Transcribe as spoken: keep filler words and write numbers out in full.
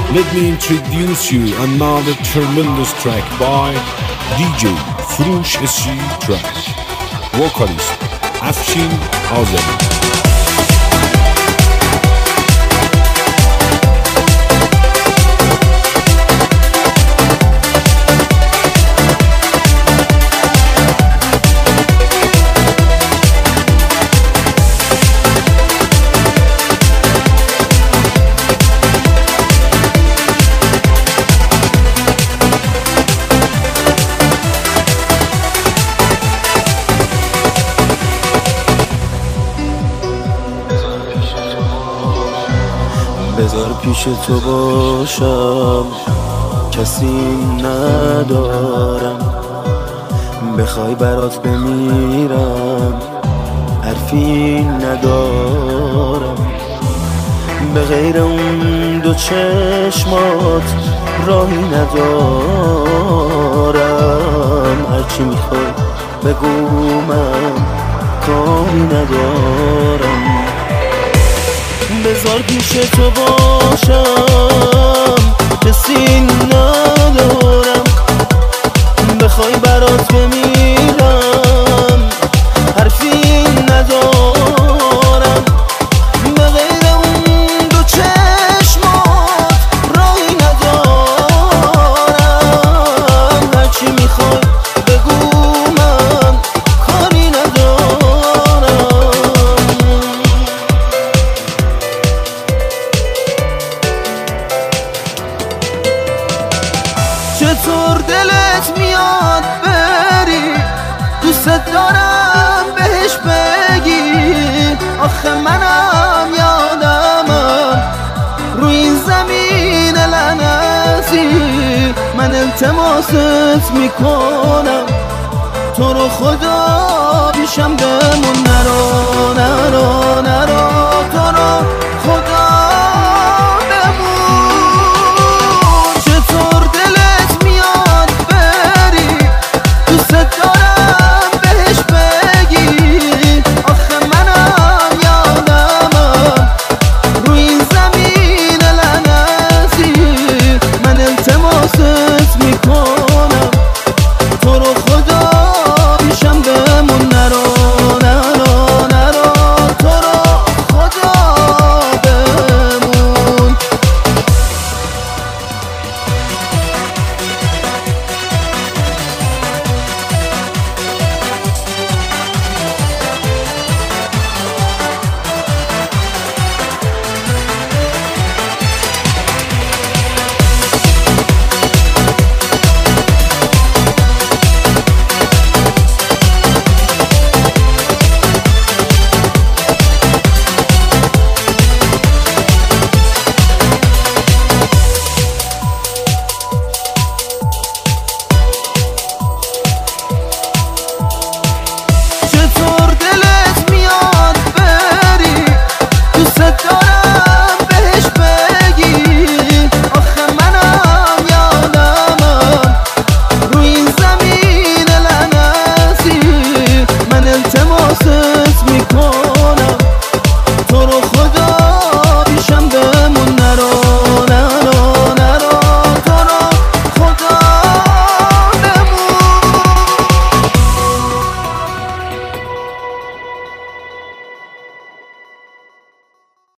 let me introduce you another tremendous track by دی جی فروش اسی track. Vocalist افشین آذری. بذار پیش تو باشم، کسی ندارم، بخوای برات بمیرم، حرفی ندارم، به غیر اون دو چشمات راهی ندارم، هرچی میخوای بگو من کاری ندارم. بذار پیش تو باشم، کسی ندارم، بخوای برات بمیرم، حرفی ندارم، به غیر اون دو چشمات راهی ندارم، هرچی میخوای بگو من کاری ندارم. چطور دلت میاد بری، دوست دارم بهش بگی، آخه منم یادمم روی این زمین لعنتی، من التماست میکنم تو رو خدا پیشم بمون، نرو نرو نرو تو رو خدا